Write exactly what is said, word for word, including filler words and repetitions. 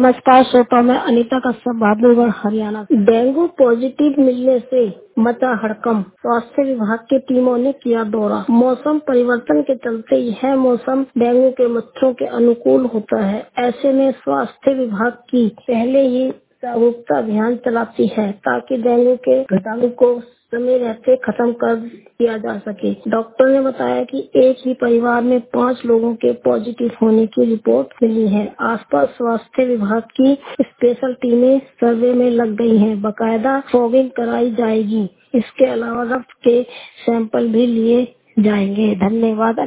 नमस्कार श्रोता, मैं अनीता कश्यप बहादुरगढ़ हरियाणा। डेंगू पॉजिटिव मिलने से मचा हड़कंप, स्वास्थ्य विभाग की टीमों ने किया दौरा। मौसम परिवर्तन के चलते यह मौसम डेंगू के मच्छरों के अनुकूल होता है। ऐसे में स्वास्थ्य विभाग की पहले ही जागरूकता अभियान चलाती है ताकि डेंगू के कीटाणु को समय रहते खत्म कर दिया जा सके। डॉक्टर ने बताया कि एक ही परिवार में पाँच लोगों के पॉजिटिव होने की रिपोर्ट मिली है। आसपास स्वास्थ्य विभाग की स्पेशल टीमें सर्वे में लग गई हैं। बकायदा फॉगिंग कराई जाएगी। इसके अलावा रक्त के सैंपल भी लिए जाएंगे। धन्यवाद।